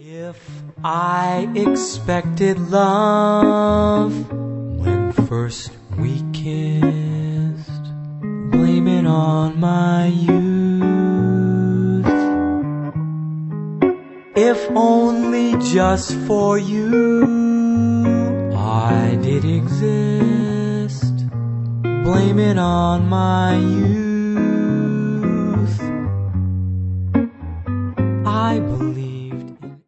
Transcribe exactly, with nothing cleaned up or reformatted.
If I expected love when first we kissed, blame it on my youth. If only just for you I did exist, blame it on my youth. I believe